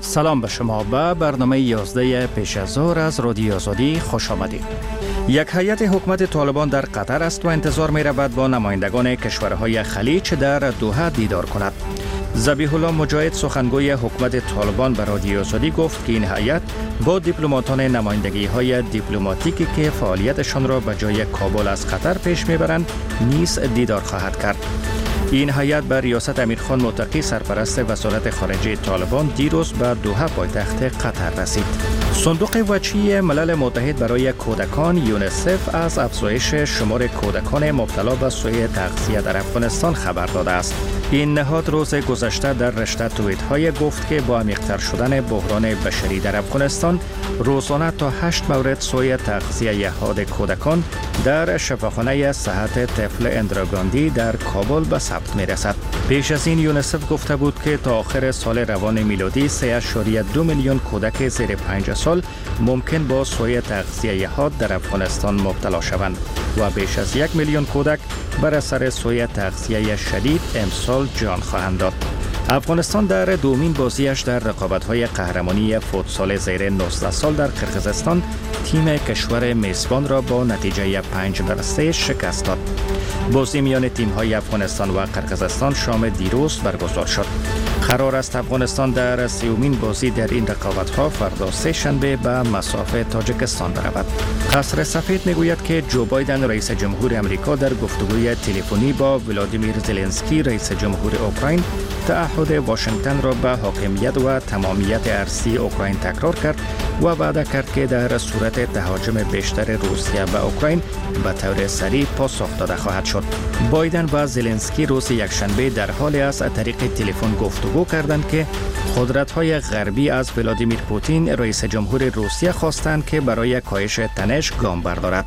سلام به شما. به برنامه 11 پیش از ظهر از رادیو آزادی خوش آمدید. یک هیئت حکومت طالبان در قطر است و انتظار می رود با نمایندگان کشورهای خلیج در دوحه دیدار کند. ذبیح الله مجاهد سخنگوی حکومت طالبان به رادیو آزادی گفت که این هیئت با دیپلماتان نمایندگی‌های دیپلماتیکی که فعالیتشان را به جای کابل از قطر پیش میبرند نیز دیدار خواهد کرد. این هیئت به ریاست امیرخان متقی سرپرست وزارت خارجه طالبان دیروز به دوحه پایتخت قطر رسید. صندوق وجهی ملل متحد برای کودکان یونیسف از افزایش شمار کودکان مبتلا به سوء تغذیه در افغانستان خبر داده است. این نهاد روز گذشته در رشته توییت‌های گفت که با عمیق‌تر شدن بحران بشری در افغانستان روزانه تا 8 مورد سوء تغذیه حاد کودکان در شفاخانه صحت طفل اندراگاندی در کابل به ثبت می‌رسد. پیش از این یونیسف گفته بود که تا آخر سال روان میلادی 3.2 میلیون کودک زیر 5 سال ممکن با سوء تغذیه حاد در افغانستان مبتلا شوند و بیش از 1 میلیون کودک بر اثر سوء تغذیه شدید امسال جان خواهند داد. افغانستان در دومین بازیش در رقابت‌های قهرمانی فوتسال زیر 19 سال در قرقیزستان تیم کشور میزبان را با نتیجه 5-3 شکست داد. بازی میان تیم‌های افغانستان و قرقیزستان شام دیروز برگزار شد. قرار است افغانستان در 30مین بازی در این رقابت‌ها فردا سه شنبه به مصاف تاجیکستان برود. قصر سفید میگوید که جو بایدن رئیس جمهور امریکا در گفتگوی تلفنی با ولادیمیر زلنسکی رئیس جمهور اوکراین تعهد واشنگتن را به حاکمیت و تمامیت ارضی اوکراین تکرار کرد و وعده کرد که در صورت تهاجم بیشتر روسیه به اوکراین به طور سریع پاسخ داده خواهد شد. بایدن و زلنسکی روز یکشنبه در حالی از طریق تلفن گفتگو کردند که قدرت‌های غربی از ولادیمیر پوتین رئیس جمهور روسیه خواستند که برای کاهش تنش گام بردارد.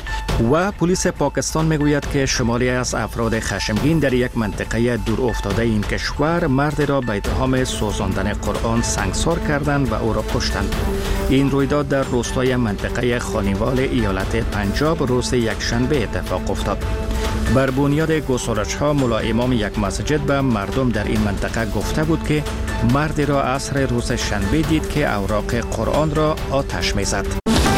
و پلیس پاکستان میگوید که شماری از افراد خشمگین در یک منطقه دور افتاده این کشور مرد را به اتهام سوزاندن قرآن سنگسار کردند و او را کشتند. این رویداد در روستای منطقه خانیوال ایالت پنجاب روز یکشنبه اتفاق افتاد. بر بنیاد گزارش‌ها ملا امام یک مسجد به مردم در این منطقه گفته بود که مردی را عصر روز شنبه دید که اوراق قرآن را آتش می‌زد.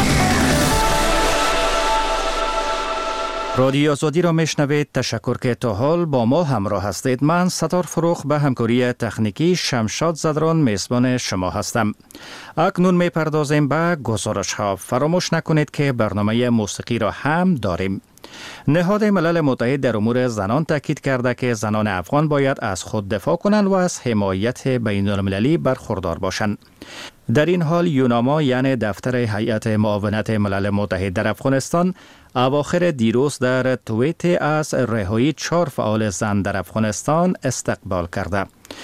رادیو آزادی را میشنوید. تشکر که تا حال با ما همراه هستید. من ستار فروخ به همکاری تکنیکی شمشاد زدران میزبان شما هستم. اکنون میپردازیم به گزارش ها. فراموش نکنید که برنامه موسیقی را هم داریم. نهاد ملل متحد در امور زنان تاکید کرده که زنان افغان باید از خود دفاع کنند و از حمایت بین المللی برخوردار باشند. در این حال یوناما یعنی دفتر هیئت معاونت ملل متحد در افغانستان اواخر دیروز در توییت از رهایی 4 فعال زن در افغانستان استقبال کرده.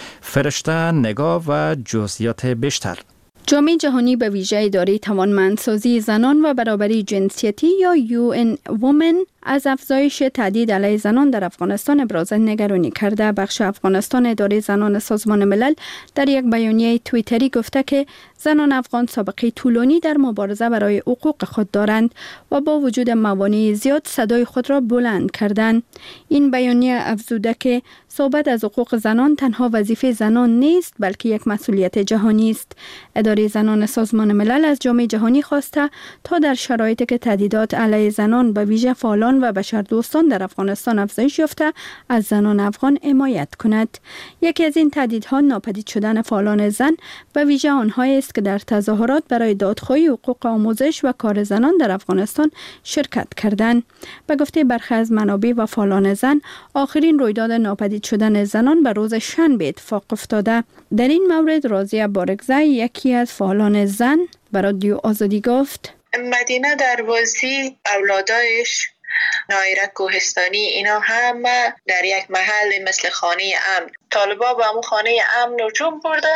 فرشته نگاه و جزئیات بیشتر. جامعه جهانی به ویژه اداره توانمندسازی زنان و برابری جنسیتی یا UN Women از افزایش تهدید علیه زنان در افغانستان ابراز نگرانی کرده. بخش افغانستان اداره زنان سازمان ملل در یک بیانیه توییتری گفته که زنان افغان سابقه طولانی در مبارزه برای حقوق خود دارند و با وجود موانع زیاد صدای خود را بلند کردند. این بیانیه افزوده که صحبت از حقوق زنان تنها وظیفه زنان نیست بلکه یک مسئولیت جهانی است. اداره زنان سازمان ملل از جامعه جهانی خواسته تا در شرایطی که تهدیدات علیه زنان به ویژه فعالان و بشردوستان در افغانستان افزایش یافته از زنان افغان حمایت کند. یکی از این تهدیدها ناپدید شدن فعالان زن به ویژه آنهایی است که در تظاهرات برای دادخواهی حقوق آموزش و کار زنان در افغانستان شرکت کردند. به گفته برخی از منابع و فعالان زن آخرین رویداد ناپدید شدن زنان به روز شنبه اتفاق افتاده. در این مورد راضیه بارگزی یکی از فعالان زن به رادیو آزادی گفت: مدینه دروازی، اولادایش، نایره کوهستانی، اینا همه در یک محل مثل خانه امن. طالبا به همون خانه امن هجوم برده،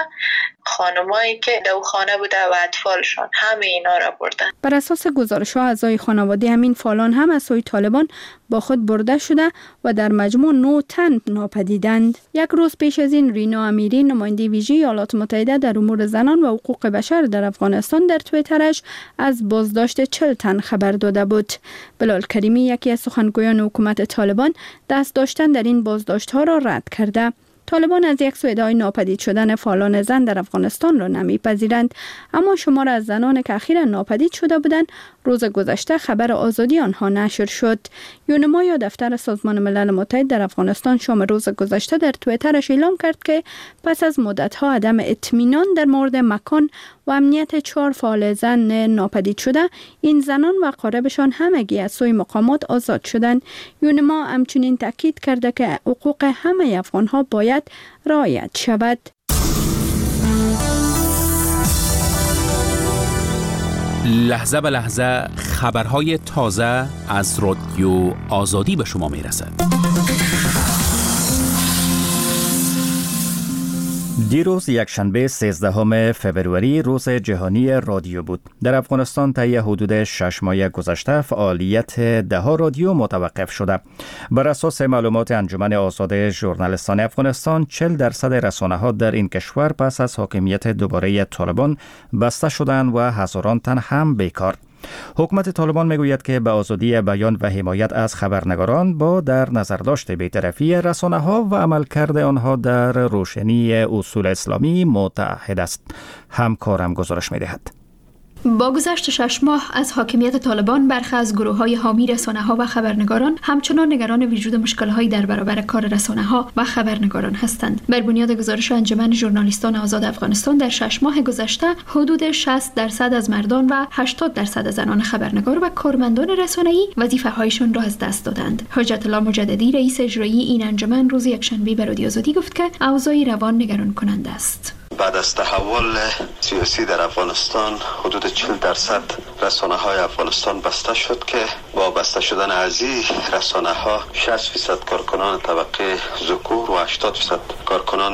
خانمایی که دو خانه بوده و اطفالشان همه اینا را بردن. بر اساس گزارش‌ها اعضای خانواده همین فعالان هم از سوی طالبان با خود برده شده و در مجموع 9 تن ناپدیدند. یک روز پیش از این رینا امیری نماینده ویژه ایالات متحده در امور زنان و حقوق بشر در افغانستان در توییترش از بازداشت 40 تن خبر داده بود. بلال کریمی یکی از سخنگویان حکومت طالبان دست داشتن در این بازداشت‌ها را رد کرده. طالبان از یک سو ادعای ناپدید شدن فعالان زن در افغانستان را نمیپذیرند، اما شمار از زنان که اخیراً ناپدید شده بودند روز گذشته خبر آزادی آنها نشر شد. یونما یا دفتر سازمان ملل متحد در افغانستان شام روز گذشته در توییترش اعلام کرد که پس از مدت‌ها عدم اطمینان در مورد مکان و امنیت 4 فعال زن ناپدید شده، این زنان و اقاربشان همگی از سوی مقامات آزاد شدند. یونما همچنین تاکید کرده که حقوق همه افغان‌ها باید رعایت شود. لحظه به لحظه خبرهای تازه از رادیو آزادی به شما میرسد. دیروز یکشنبه 13 فوریه روز جهانی رادیو بود. در افغانستان طی حدود 6 ماه گذشته فعالیت 10 رادیو متوقف شده. بر اساس معلومات انجمن آزاد ژورنالیستان افغانستان 40% رسانه‌ها در این کشور پس از حاکمیت دوباره طالبان بسته شدند و هزاران تن هم بیکار. حکومت طالبان میگوید که به آزادی بیان و حمایت از خبرنگاران با در نظر داشت بی‌طرفی رسانه‌ها و عملکرد آنها در روشنی اصول اسلامی متعهد است. همکارم گزارش می‌دهد. با گذشت 6 ماه از حاکمیت طالبان، برخی از گروه‌های حامی رسانه‌ها و خبرنگاران همچنان نگران وجود مشکل‌هایی در برابر کار رسانه‌ها و خبرنگاران هستند. بر بنیاد گزارش انجمن ژورنالیستان آزاد افغانستان در 6 ماه گذشته حدود 60% از مردان و 80% از زنان خبرنگار و کارمندان رسانه‌ای وظیفه‌هایشان را از دست دادند. حجت الله مجددی رئیس اجرایی این انجمن روز یکشنبه به رادیو آزادی گفت که اوضاع روان نگران کننده است. بعد از تحول سیاسی در افغانستان حدود 40% رسانه‌های افغانستان بسته شد که با بسته شدن از این رسانه‌ها 60% کارکنان طبقه ذکور و 80% کارکنان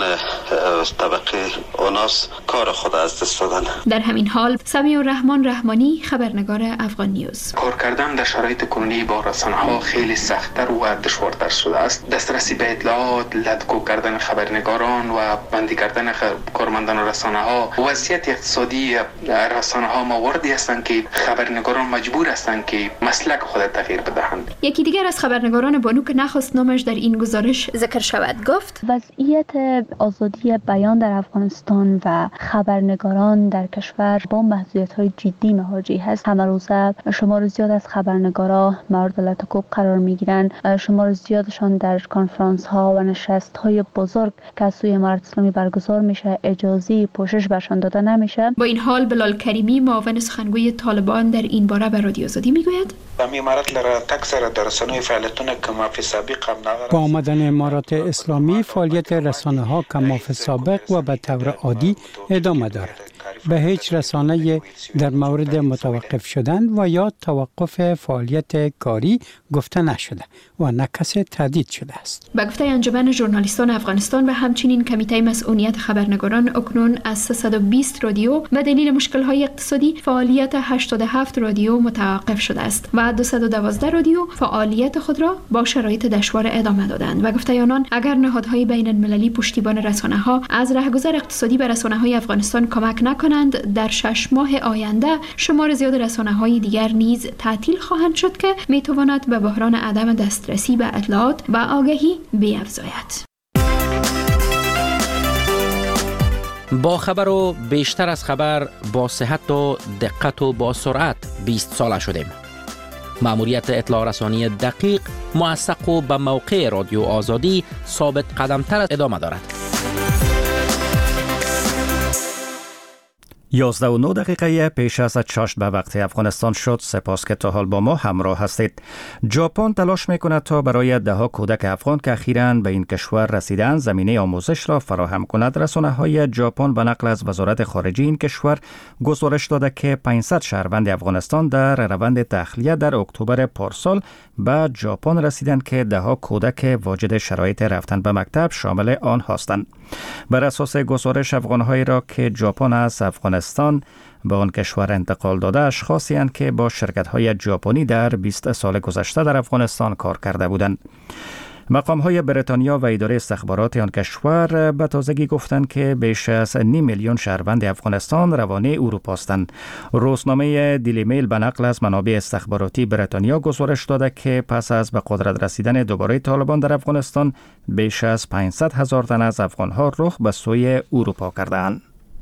طبقه اناث کار خود از دست دادن. در همین حال سمیع الرحمن رحمانی خبرنگار افغان نیوز: کار کردن در شرایط کنونی با رسانه‌ها خیلی سخت‌تر و دشوارتر شده است. دسترسی به اطلاعات، لدگو کردن خبرنگاران و بندی کردن کارمندان رسانه‌ها، وضعیت اقتصادی رسانه‌ها مواردی هستند که خبرنگاران مجبور هستند که مسلک خود تغییر بدهند. یکی دیگر از خبرنگاران بانو که نخواست نامش در این گزارش ذکر شود گفت: وضعیت آزادی بیان در افغانستان و خبرنگاران در کشور با محدودیت‌های جدی مواجه هست. همه روزه شمار زیاد از خبرنگارا مورد لطکوب قرار می‌گیرند. شمار زیادشان در کنفرانس‌ها و نشست‌های بزرگ که از سوی امارت اسلامی برگزار میشه اجازه پوشش برشان داده نمیشه. با این حال بلال کریمی معاون سخنگوی طالبان در این باره به رادیو آزادی میگوید: با آمدن امارات اسلامی فعالیت رسانه‌ها کما فی سابق و به طور عادی ادامه دارد. به هیچ رسانه‌ای در مورد متوقف شدن و یا توقف فعالیت کاری گفته نشده و نه کسی تهدید شده است. به گفته انجمن ژورنالیستان افغانستان و همچنین کمیته مسئولیت خبرنگاران، اکنون از 320 رادیو به دلیل مشکل‌های اقتصادی فعالیت 87 رادیو متوقف شده است و 212 رادیو فعالیت خود را با شرایط دشوار ادامه دادند. و گفته آنان اگر نهادهای بین المللی پشتیبان رسانه‌ها از رهگذر اقتصادی به رسانه‌های افغانستان کمک نکنند، در 6 ماه آینده شمار زیاد رسانه‌های دیگر نیز تعطیل خواهند شد که می‌تواند به بحران عدم دسترسی به اطلاعات و آگهی بیفزاید. با خبر و بیشتر از خبر، با صحت و دقت و با سرعت 20 ساله شدیم. مأموریت اطلاع رسانی دقیق، موثق و به موقع رادیو آزادی ثابت قدمتر ادامه دارد. 11:09 پیش از چاشت به وقت افغانستان شد. سپاس که تا حال با ما همراه هستید. ژاپن تلاش میکند تا برای 10 کودک افغان که اخیراً به این کشور رسیدند زمینه آموزش را فراهم کند. رسانه‌های ژاپن به نقل از وزارت خارجه این کشور گزارش داده که 500 شهروند افغانستان در روند تخلیه در اکتبر پارسال به ژاپن رسیدند که 10 کودک واجد شرایط رفتن به مکتب شامل آن هستند. بر اساس گزارش افغان‌هایی را که ژاپن از افغانستان به آن کشور انتقال داده اشخاصی هستند که با شرکت‌های ژاپنی در 20 سال گذشته در افغانستان کار کرده بودند. مقام‌های بریتانیا و اداره استخبارات آن کشور به تازگی گفتند که بیش از 5 میلیون شهروند افغانستان روانه اروپا هستند. روزنامه دیلی میل به نقل از منابع استخباراتی بریتانیا گزارش داده که پس از به قدرت رسیدن دوباره طالبان در افغانستان بیش از 500,000 تن از افغان‌ها رخ به سوی اروپا کردند.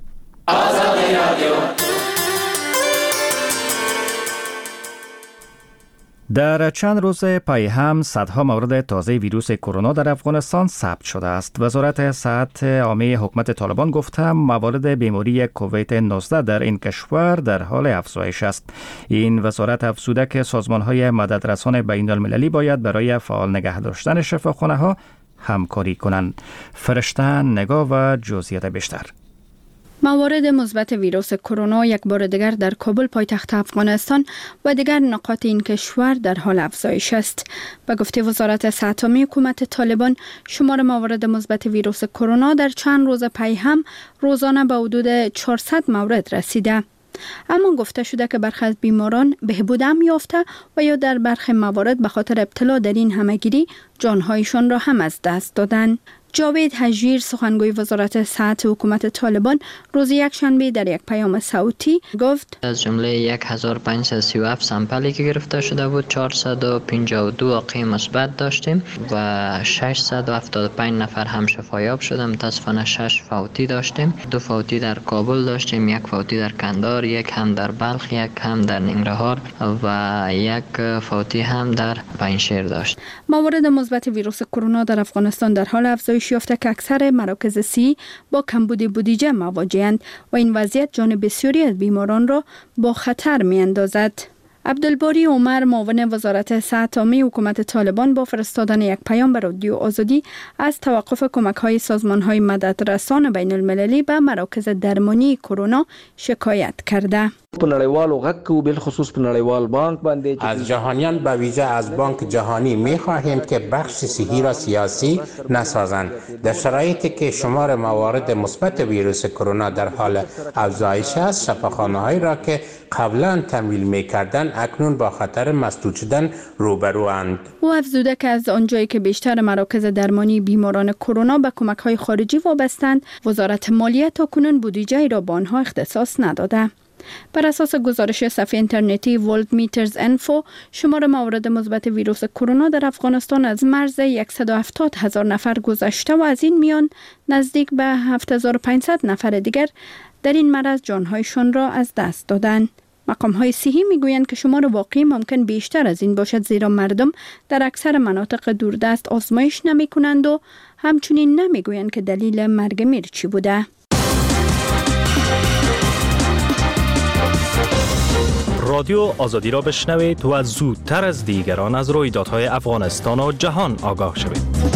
در چند روز پی هم صدها مورد تازه ویروس کرونا در افغانستان ثبت شده است. وزارت صحت عامه حکومت طالبان گفته موارد بیماری کووید 19 در این کشور در حال افزایش است. این وزارت افزوده که سازمان‌های مددرسان بین‌المللی باید برای فعال نگه داشتن شفاخانه‌ها همکاری کنند. فرشته نگاه و جزئیات بیشتر. موارد مثبت ویروس کرونا یک بار دیگر در کابل پایتخت افغانستان و دیگر نقاط این کشور در حال افزایش است. به گفته وزارت صحت عامه حکومت طالبان، شمار موارد مثبت ویروس کرونا در چند روز پی هم روزانه به حدود 400 مورد رسیده. اما گفته شده که برخی از بیماران بهبود هم یافته و یا در برخی موارد به خاطر ابتلا در این همهگیری جانهایشان را هم از دست دادند. جاوید هجیر، سخنگوی وزارت صحت حکومت طالبان، روز یکشنبه در یک پیام صوتی گفت از جمله 1537 سامپلی که گرفته شده بود 452 واقعه مثبت داشتیم و 675 نفر هم شفایاب شدند. متاسفانه 6 فوتی داشتیم. 2 فوتی در کابل داشتیم، 1 فوتی در کندهار، 1 هم در بلخ، 1 هم در ننگرهار و 1 فوتی هم در پنجشیر داشت. موارد مثبت ویروس کرونا در افغانستان در حال افزایش یافته که اکثر مراکز صحی با کمبود بودجه مواجه‌اند و این وضعیت جان بسیاری از بیماران را با خطر می‌اندازد. عبدالباری عمر، معاون وزارت صحت عامه حکومت طالبان، با فرستادن یک پیام به رادیو آزادی از توقف کمک‌های سازمان‌های مددرسان بین‌المللی به مراکز درمانی کرونا شکایت کرده. از جهانیان به ویژه از بانک جهانی می خواهیم که بخش صحی را سیاسی نسازند. در شرایطی که شمار موارد مثبت ویروس کرونا در حال افزایش است، شفاخانه‌هایی را که قبلا تمویل می کردند اکنون با خطر مسدود شدن روبروند. او افزوده که از آنجایی که بیشتر مراکز درمانی بیماران کرونا به کمک‌های خارجی وابستند، وزارت مالیه تاکنون بودجه‌ای را به آنها اختصاص نداده. بر اساس گزارش صفحه اینترنتی ورلد میترز انفو، شمار موارد مثبت ویروس کرونا در افغانستان از مرز 170,000 نفر گذشته و از این میان نزدیک به 7500 نفر دیگر در این مرض جانهایشان را از دست دادند. مقام‌های صحی میگویند که شمار واقعی ممکن بیشتر از این باشد، زیرا مردم در اکثر مناطق دوردست آزمایش نمی‌کنند و همچنین نمیگویند که دلیل مرگ میر چی بوده. رادیو آزادی را بشنوید و زودتر از دیگران از رویدادهای افغانستان و جهان آگاه شوید.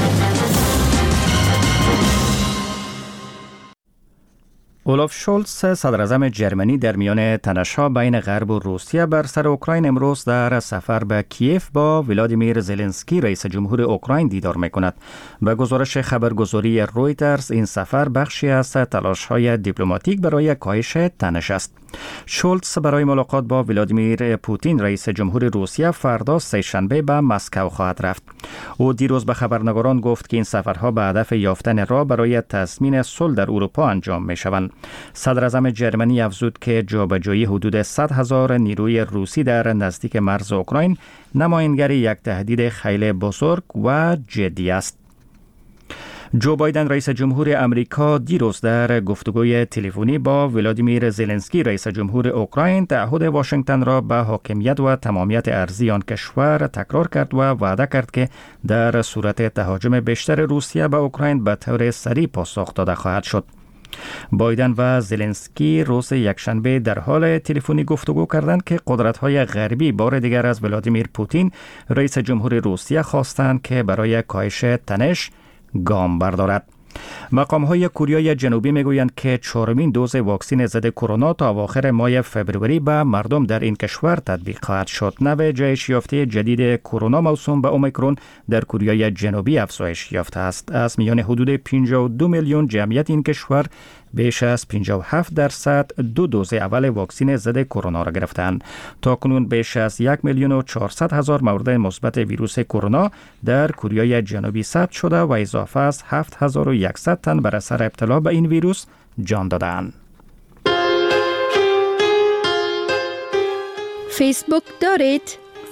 اولاف شولز، صدر اعظم جرمنی، در میان تنش‌ها بین غرب و روسیه بر سر اوکراین امروز در سفر به کیف با ولادیمیر زلنسکی رئیس جمهور اوکراین دیدار می‌کند. به گزارش خبرگزاری رویترز، این سفر بخشی از تلاش‌های دیپلماتیک برای کاهش تنش است. شولز برای ملاقات با ولادیمیر پوتین رئیس جمهور روسیه فردا سه‌شنبه به مسکو خواهد رفت. او دیروز به خبرنگاران گفت که این سفرها به هدف یافتن راه برای تضمین صلح در اروپا انجام می‌شوند. صدر اعظم جرمنی افزود که جابجایی حدود 100,000 نیروی روسی در نزدیک مرز اوکراین نمایانگر یک تهدید خیلی بزرگ و جدی است. جو بایدن رئیس جمهور امریکا دیروز در گفتگوی تلفنی با ولادیمیر زلنسکی رئیس جمهور اوکراین تعهد واشنگتن را به حاکمیت و تمامیت ارضی آن کشور تکرار کرد و وعده کرد که در صورت تهاجم بیشتر روسیه به اوکراین به طور سریع پاسخ داده خواهد شد. بایدن و زلنسکی روز یکشنبه در حال تلفنی گفتگو کردند که قدرت‌های غربی بار دیگر از ولادیمیر پوتین رئیس جمهور روسیه خواستند که برای کاهش تنش گام بردارد. مقام‌های کره جنوبی میگویند که 4مین دوز واکسن ضد کرونا تا اواخر ماه فوریه به مردم در این کشور تطبیق خواهد شد. نوع جهش یافته جدید کرونا موسوم به اومیکرون در کره جنوبی افزایش یافته است. از میان حدود 52 میلیون جمعیت این کشور بیش از 57% دو دوز اول واکسن ضد کرونا را گرفتند. تاکنون بیش از 1,400,000 مورد مثبت ویروس کرونا در کره جنوبی ثبت شده و اضافه از 7100 تن بر اثر ابتلا به این ویروس جان دادند. فیسبوک دارید؟